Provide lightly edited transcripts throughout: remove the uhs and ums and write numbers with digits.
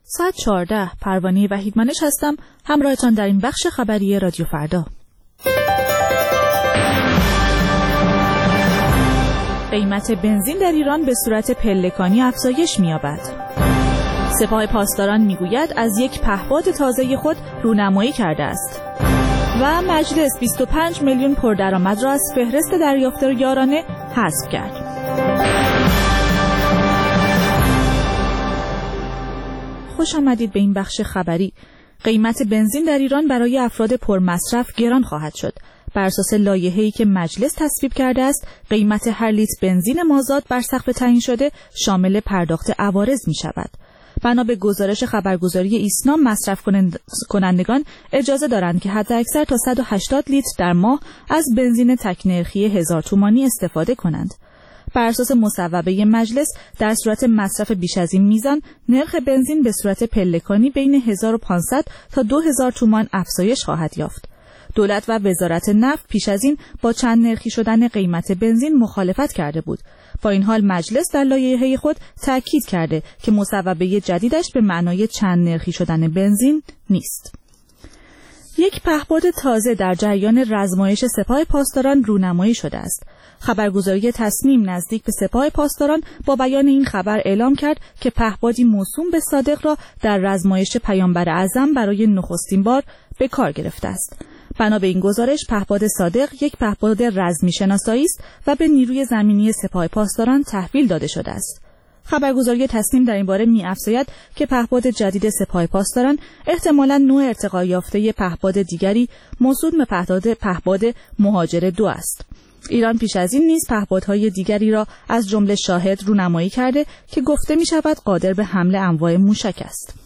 ساعت 14 پروانه وحیدمنش هستم، همراهتان در این بخش خبری رادیو فردا. قیمت بنزین در ایران به صورت پلکانی افزایش می‌یابد. سپاه پاسداران میگوید از یک پهپاد تازه خود رونمایی کرده است. و مجلس 25 میلیون پردرآمد را از فهرست دریافت یارانه حذف کرد. خوش آمدید به این بخش خبری. قیمت بنزین در ایران برای افراد پرمصرف گران خواهد شد. بر اساس لایحه‌ای که مجلس تصویب کرده است، قیمت هر لیتر بنزین مازاد بر سقف تعیین شده شامل پرداخت عوارض می شود. بنا به گزارش خبرگزاری ایسنا، مصرف کنندگان اجازه دارند که حداکثر تا 180 لیتر در ماه از بنزین تک‌نرخی 1000 تومانی استفاده کنند. بر اساس مصوبه مجلس، در صورت مصرف بیش از این میزان، نرخ بنزین به صورت پلکانی بین 1500 تا 2000 تومان افزایش خواهد یافت. دولت و وزارت نفت پیش از این با چند نرخی شدن قیمت بنزین مخالفت کرده بود. با این حال مجلس در لایحه خود تاکید کرده که مصوبه جدیدش به معنای چند نرخی شدن بنزین نیست. یک پهپاد تازه در جریان رزمایش سپاه پاسداران رونمایی شده است. خبرگزاری تصنیم نزدیک به سپاه پاسداران با بیان این خبر اعلام کرد که پهپادی موسوم به صادق را در رزمایش پیامبر اعظم برای نخستین بار به کار گرفته است. بنا به این گزارش، پهپاد صادق یک پهپاد رزمی شناسایی است و به نیروی زمینی سپاه پاسداران تحویل داده شده است. خبرگزاری تصنیم در این باره می‌افزاید که پهپاد جدید سپاه پاسداران احتمالاً نوع ارتقا یافته پهپاد دیگری موسوم به پهپاد مهاجر 2 است. ایران پیش از این نیز پهپادهای دیگری را از جمله شاهد رونمایی کرده که گفته می‌شود قادر به حمل انواع موشک است.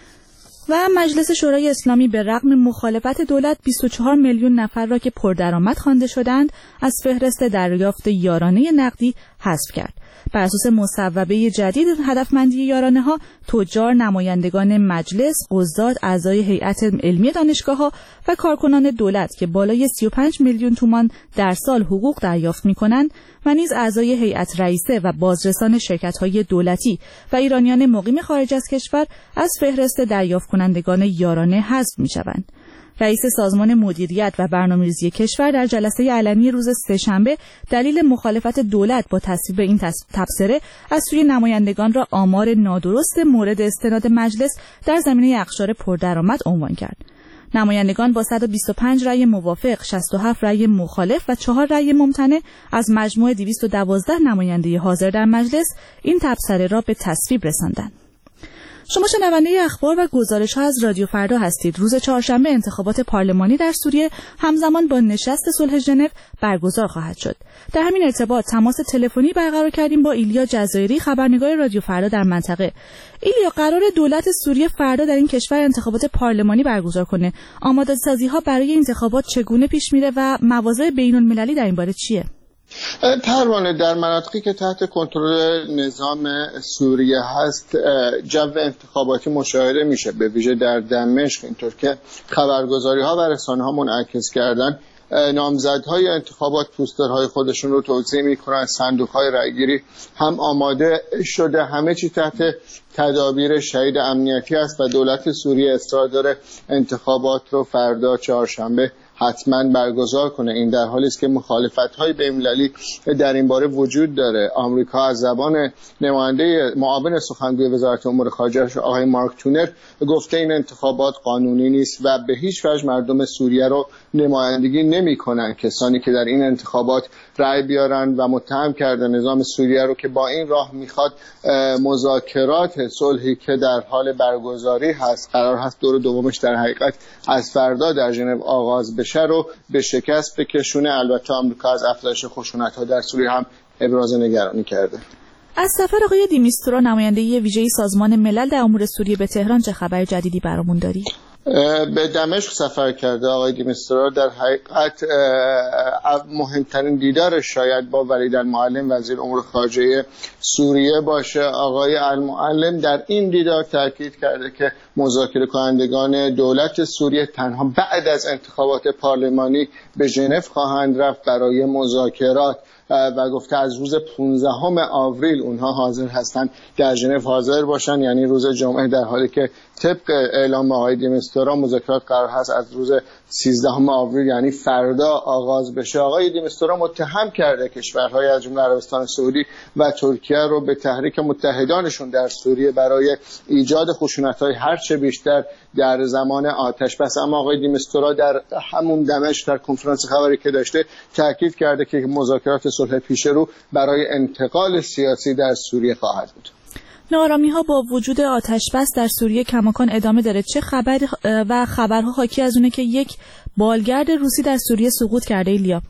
و مجلس شورای اسلامی به رغم مخالفت دولت 24 میلیون نفر را که پردرآمد خوانده شدند از فهرست دریافت یارانه نقدی حذف کرد. بر اساس مصوبه جدید هدفمندی یارانه ها، تجار، نمایندگان مجلس، قضات، اعضای هیئت علمی دانشگاه‌ها و کارکنان دولت که بالای 35 میلیون تومان در سال حقوق دریافت می‌کنند و نیز اعضای هیئت رئیسه و بازرسان شرکت‌های دولتی و ایرانیان مقیم خارج از کشور از فهرست دریافت کنندگان یارانه حذف می‌شوند. رئیس سازمان مدیریت و برنامه‌ریزی کشور در جلسه علنی روز سه‌شنبه دلیل مخالفت دولت با تصویب این تبصره از سوی نمایندگان را آمار نادرست مورد استناد مجلس در زمینه اقشار پردرآمد عنوان کرد. نمایندگان با 125 رأی موافق، 67 رأی مخالف و 4 رأی ممتنع از مجموع 212 نماینده حاضر در مجلس این تبصره را به تصویب رساندند. شما شنونده اخبار و گزارش‌ها از رادیو فردا هستید. روز چهارشنبه انتخابات پارلمانی در سوریه همزمان با نشست صلح ژنو برگزار خواهد شد. در همین ارتباط تماس تلفنی برقرار کردیم با ایلیا جزایری، خبرنگار رادیو فردا در منطقه. ایلیا، قرار دولت سوریه فردا در این کشور انتخابات پارلمانی برگزار کنه. آماده‌سازی‌ها برای انتخابات چگونه پیش میره و مواضع بین‌المللی در این باره چیه؟ پروانه، در مناطقی که تحت کنترل نظام سوریه هست جو انتخاباتی مشاهده میشه، به ویژه در دمشق. اینطور که خبرگزاری‌ها و رسانه‌ها منعکس کردن، نامزدهای انتخابات پوسترهای خودشون رو توزیع میکنن، صندوق‌های رأیگیری هم آماده شده، همه چی تحت تدابیر شدید امنیتی است و دولت سوریه اصرار داره انتخابات رو فردا چهارشنبه حتما برگزار کنه. این در حالی است که مخالفت‌های بین‌المللی در این باره وجود داره. آمریکا از زبان نماینده معاون سخنگوی وزارت امور خارجه آقای مارک تونر گفته این انتخابات قانونی نیست و به هیچ وجه مردم سوریه رو نمایندگی نمی‌کنن. کسانی که در این انتخابات رأی بیارن و متهم کرده نظام سوریه رو که با این راه میخواد مذاکرات صلحی که در حال برگزاری هست، قرار هست دور دومش در حقیقت از فردا در ژنو آغاز بشه، رو به شکست بکشونه. البته آمریکا از افزایش خشونت‌ها در سوریه هم ابراز نگرانی کرده. از سفر آقای دیمیسترو، نماینده ویژه سازمان ملل در امور سوریه به تهران، چه خبر جدیدی برامون داری؟ به دمشق سفر کرده آقای دیمیسترو. در حقیقت مهمترین دیدار شاید با ولید المعلم وزیر امور خارجه سوریه باشه. آقای المعلم در این دیدار تاکید کرده که مذاکره کنندگان دولت سوریه تنها بعد از انتخابات پارلمانی به ژنو خواهند رفت برای مذاکرات و گفته از روز 15 آوریل اونها حاضر هستن در ژنو حاضر باشن، یعنی روز جمعه، در حالی که طبق اعلام آقای دی میستورا مذاکرات قرار هست از روز 13 آوریل یعنی فردا آغاز بشه. آقای دی میستورا متهم کرده کشورهای از جمله عربستان سعودی و ترکیه رو به تحریک متحدانشون در سوریه برای ایجاد خشونت‌های هرچه بیشتر در زمان آتش بس. اما آقای دی میستورا در همون دمشق در کنفرانس خبری که داشته تاکید کرده که مذاکرات صلح پیش رو برای انتقال سیاسی در سوریه خواهد بود. ناآرامی‌ها با وجود آتش‌بس در سوریه کماکان ادامه داره. چه خبر و خبرها حاکی از اونه که یک بالگرد روسی در سوریه سقوط کرده ایلیا؟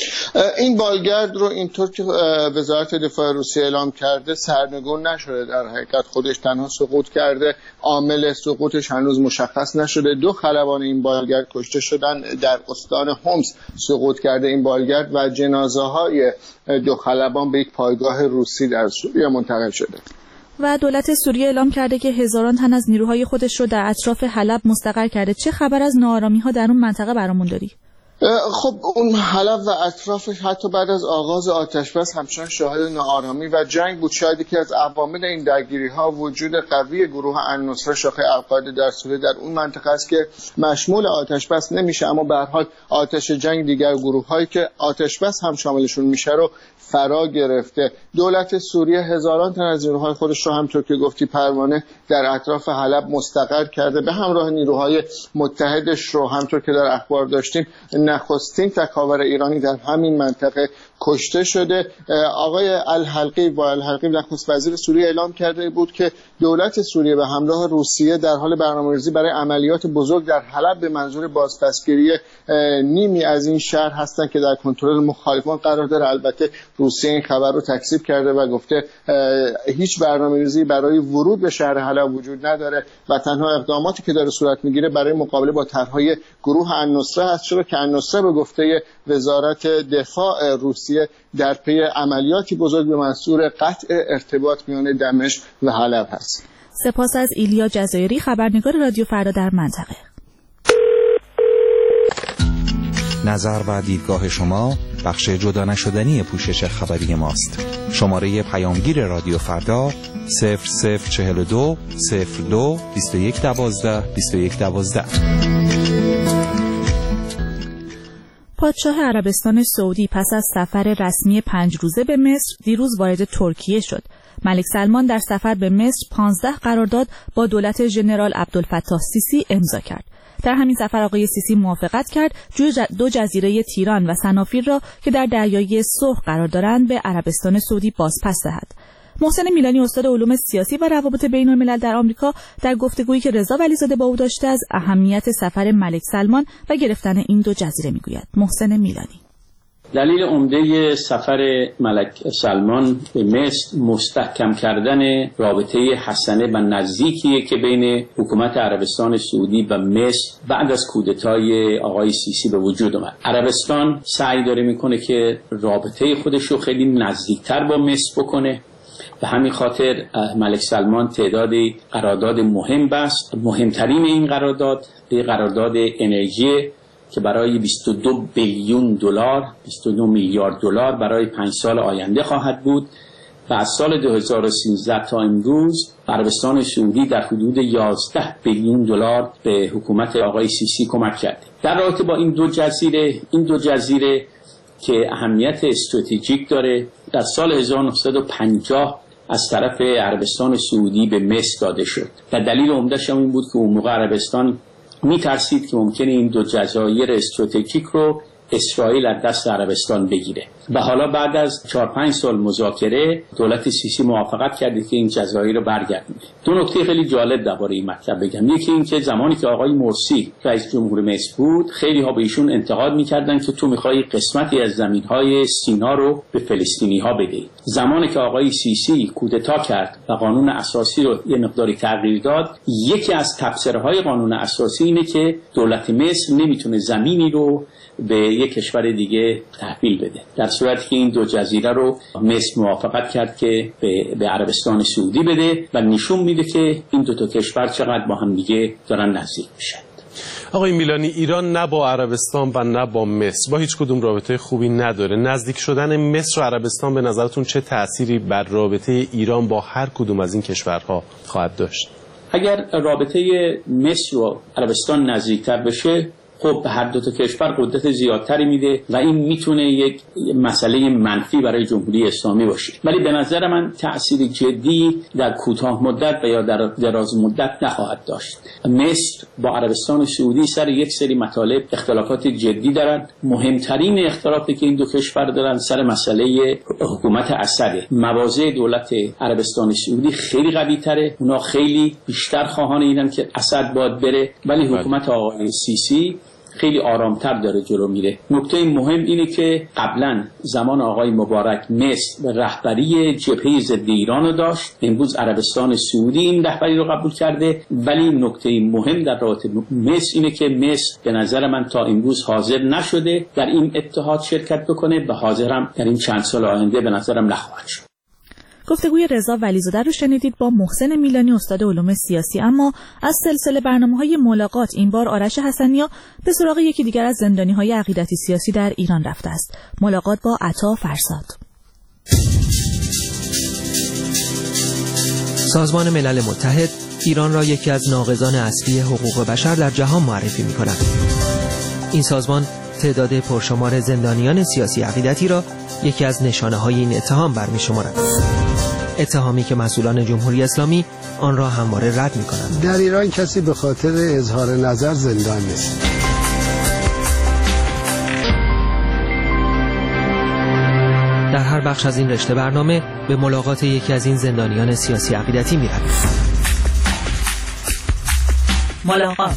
این بالگرد رو اینطور که وزارت دفاع روسیه اعلام کرده سرنگون نشده، در حقیقت خودش تنها سقوط کرده، عامل سقوطش هنوز مشخص نشده. 2 خلبان این بالگرد کشته شدن، در استان حمص سقوط کرده این بالگرد و جنازه های 2 خلبان به یک پایگاه روسی در سوریه منتقل شده. و دولت سوریه اعلام کرده که هزاران تن از نیروهای خودش رو در اطراف حلب مستقر کرده. چه خبر از ناآرامی‌ها در اون منطقه برامون داری؟ خب اون حلب و اطرافش حتی بعد از آغاز آتش بس همچنان شاهد ناآرامی و جنگ بود. شاید یکی از عوامل این درگیری‌ها وجود قوی گروه النصره شاخه القاعده در سوریه در اون منطقه است که مشمول آتش بس نمیشه، اما به هر حال آتش جنگ دیگر گروه‌هایی که آتش بس هم شاملشون میشه رو فرا گرفته. دولت سوریه هزاران تن از نیروهای خودش رو همونطور که گفتی پروانه در اطراف حلب مستقر کرده، به همراه نیروهای متحدش رو همونطور که در اخبار داشتیم نخستین تکاور ایرانی در همین منطقه کشته شده. آقای الحلقی نخست وزیر سوریه اعلام کرده بود که دولت سوریه به همراه روسیه در حال برنامه‌ریزی برای عملیات بزرگ در حلب به منظور بازپسگیری نیمی از این شهر هستند که در کنترل مخالفان قرار داره. البته روسیه این خبر رو تکذیب کرده و گفته هیچ برنامه‌ریزی برای ورود به شهر حلب وجود نداره و تنها اقداماتی که داره صورت میگیره برای مقابله با طرح‌های گروه النصره هست، چرا که النصره به گفته وزارت دفاع روسیه در پی عملیاتی بزرگ به منظور قطع ارتباط میان دمشق و حلب هست. سپاس از ایلیا جزایری، خبرنگار رادیو فردا در منطقه. نظر و دیدگاه شما بخش جدا نشدنی پوشش خبری ماست. شماره پیامگیر رادیو فردا 0042 02 2112 2112. پادشاه عربستان سعودی پس از سفر رسمی 5 روزه به مصر دیروز وارد ترکیه شد. ملک سلمان در سفر به مصر 15 قرارداد با دولت ژنرال عبدالفتاح سیسی امضا کرد. در همین سفر آقای سیسی موافقت کرد 2 جزیره تیران و سنافیر را که در دریای سرخ قرار دارند به عربستان سعودی بازپس دهد. محسن میلانی استاد علوم سیاسی و روابط بین الملل در آمریکا در گفتگویی که رضا ولیزاده با او داشته از اهمیت سفر ملک سلمان و گرفتن این 2 جزیره میگوید. محسن میلانی: دلیل عمده سفر ملک سلمان به مصر مستحکم کردن رابطه حسنه و نزدیکیه که بین حکومت عربستان سعودی و مصر بعد از کودتای آقای سیسی به وجود اومد. عربستان سعی داره میکنه که رابطه خودش رو خیلی نزدیکتر با مصر بکنه. به همین خاطر ملک سلمان تعدادی قرارداد مهم بست. مهمترین این قرارداد انرژی که برای 22 بیلیون دلار 22 میلیارد دلار برای 5 سال آینده خواهد بود و از سال 2013 تا امروز عربستان سعودی در حدود 11 بیلیون دلار به حکومت آقای سیسی کمک کرده. در رابطه با این دو جزیره که اهمیت استراتژیک داره، در سال 1950 از طرف عربستان سعودی به مصر داده شد و دلیل عمده‌ش این بود که اون موقع عربستان می‌ترسید که ممکنه این 2 جزایر استراتژیک رو اسرائیل از دست عربستان بگیره و حالا بعد از 4-5 سال مذاکره دولت سیسی موافقت کرده که این جزایر رو برگردونه. 2 نکته خیلی جالب درباره این مطلب بگم. یکی این که زمانی که آقای مرسی رئیس جمهور مصر بود، خیلی ها به ایشون انتقاد می‌کردن که تو می‌خوای قسمتی از زمین‌های سینا رو به فلسطینی‌ها بدی. زمانی که آقای سیسی کودتا کرد و قانون اساسی رو یه مقداری تغییر داد، یکی از تفسیرهای قانون اساسی اینه که دولت مصر نمیتونه زمینی رو به یک کشور دیگه تحویل بده، در صورتی که این 2 جزیره رو مصر موافقت کرد که به عربستان سعودی بده و نشون میده که این 2 کشور چقدر با هم دیگه دارن نزدیک میشن. آقای میلانی، ایران نه با عربستان و نه با مصر با هیچ کدوم رابطه خوبی نداره. نزدیک شدن مصر و عربستان به نظرتون چه تأثیری بر رابطه ایران با هر کدوم از این کشورها خواهد داشت؟ اگر رابطه مصر و عربستان نزدیکتر بشه، خب به هر دو تا کشور قدرت زیادتری میده و این میتونه یک مسئله منفی برای جمهوری اسلامی باشه. ولی به نظر من تأثیر جدی در کوتاه مدت و یا در دراز مدت نخواهد داشت. مصر با عربستان سعودی سر یک سری مطالب اختلافات جدی دارن. مهمترین اختلافی که این دو کشور دارن سر مسئله حکومت اسد. مواضع دولت عربستان سعودی خیلی قوی تره. اونا خیلی بیشتر خواهان اینن که اسد باید بره، ولی حکومت آقای سیسی خیلی آرامتر داره جلو میره. نکته مهم اینه که قبلا زمان آقای مبارک مصر رهبری جبهه ضد ایران رو داشت، امروز عربستان سعودی این رهبری رو قبول کرده. ولی نکته مهم در رابطه مصر اینه که مصر به نظر من تا امروز حاضر نشده در این اتحاد شرکت بکنه و حاضرم در این چند سال آینده به نظرم نخواهد شد. گفتگوی رضا ولیزاده رو شنیدید با محسن میلانی، استاد علوم سیاسی. اما از سلسله برنامه‌های ملاقات این بار آرش حسنی‌ها به سراغ یکی دیگر از زندانی‌های عقیدتی سیاسی در ایران رفته است. ملاقات با عطا فرساد. سازمان ملل متحد ایران را یکی از ناقضان اصلی حقوق بشر در جهان معرفی می‌کند. این سازمان تعداد پرشمار زندانیان سیاسی عقیدتی را یکی از نشانه‌های این اتهام برمی‌شمارد. اتهامی که مسئولان جمهوری اسلامی آن را همواره رد می‌کنند. در ایران کسی به خاطر اظهار نظر زندان نیست. در هر بخش از این رشته برنامه به ملاقات یکی از این زندانیان سیاسی عقیدتی می‌رویم. ملاقات.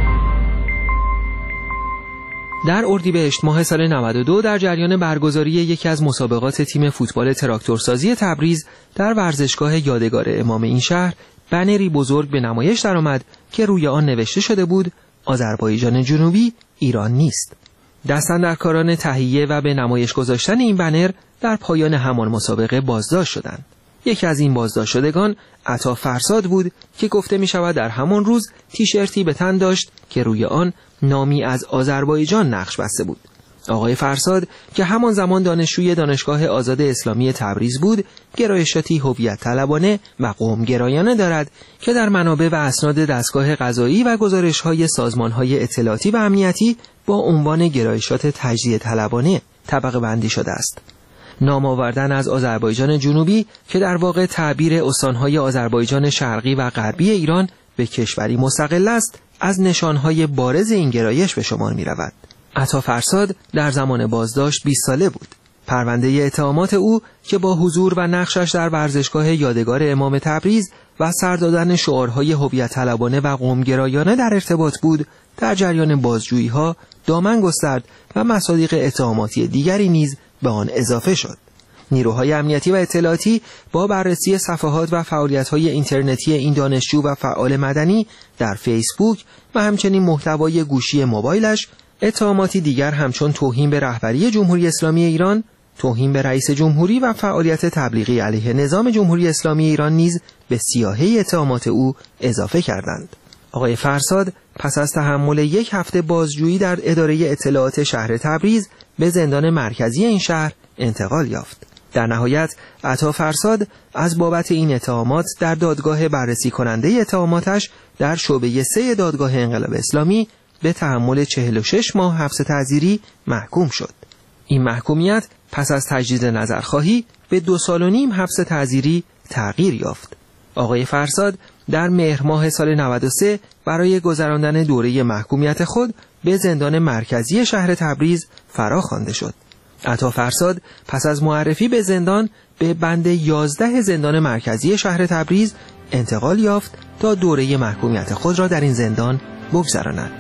در اردیبهشت ماه سال 92 در جریان برگزاری یکی از مسابقات تیم فوتبال تراکتورسازی تبریز در ورزشگاه یادگار امام این شهر بنری بزرگ به نمایش درآمد که روی آن نوشته شده بود آذربایجان جنوبی ایران نیست. دستاندرکاران تهیه و به نمایش گذاشتن این بنر در پایان همان مسابقه بازداشت شدند. یکی از این بازداشت شدگان عطا فرساد بود که گفته می شود در همان روز تیشرتی به تن داشت که روی آن نامی از آذربایجان نقش بسته بود. آقای فرساد که همان زمان دانشجوی دانشگاه آزاد اسلامی تبریز بود، گرایشاتی هویت طلبانه و قوم گرایانه دارد که در منابع و اسناد دستگاه قضایی و گزارش‌های سازمان‌های اطلاعاتی و امنیتی با عنوان گرایشات تجزیه طلبانه طبقه بندی شده است. نام آوردن از آذربایجان جنوبی که در واقع تعبیر استان‌های آذربایجان شرقی و غربی ایران به کشوری مستقل است، از نشانهای بارز این گرایش به شمار می رود. عطا فرساد در زمان بازداشت 20 ساله بود. پرونده اتهامات او که با حضور و نقشش در ورزشگاه یادگار امام تبریز و سر دادن شعارهای هویت طلبانه و قومگرایانه در ارتباط بود، در جریان بازجویی‌ها دامن گسترد و مصادیق اتهاماتی دیگری نیز به آن اضافه شد. نیروهای امنیتی و اطلاعاتی با بررسی صفحات و فعالیت‌های اینترنتی این دانشجو و فعال مدنی در فیسبوک و همچنین محتوای گوشی موبایلش، اتهاماتی دیگر همچون توهین به رهبری جمهوری اسلامی ایران، توهین به رئیس جمهوری و فعالیت تبلیغی علیه نظام جمهوری اسلامی ایران نیز به سیاهه اتهامات او اضافه کردند. آقای فرساد پس از تحمل 1 هفته بازجویی در اداره اطلاعات شهر تبریز به زندان مرکزی این شهر انتقال یافت. در نهایت عطا فرساد از بابت این اتهامات در دادگاه بررسی کننده اتهاماتش در شعبه 3 دادگاه انقلاب اسلامی به تحمل 46 ماه حبس تعزیری محکوم شد. این محکومیت پس از تجدید نظرخواهی به 2.5 سال حبس تعزیری تغییر یافت. آقای فرساد در مهر ماه سال 93 برای گذراندن دوره محکومیت خود به زندان مرکزی شهر تبریز فرا خوانده شد. عطا فرساد پس از معرفی به زندان به بند 11 زندان مرکزی شهر تبریز انتقال یافت تا دوره محکومیت خود را در این زندان بگذراند.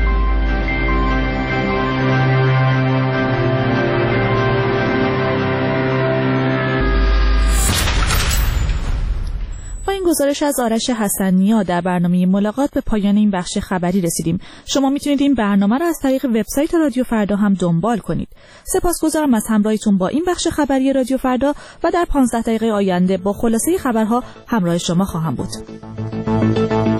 گزارش از آرش حسنی‌ها در برنامه ملاقات به پایان این بخش خبری رسیدیم. شما میتونید این برنامه را از طریق وبسایت رادیو فردا هم دنبال کنید. سپاسگزارم از همراهیتون با این بخش خبری رادیو فردا و در 15 دقیقه آینده با خلاصه خبرها همراه شما خواهم بود.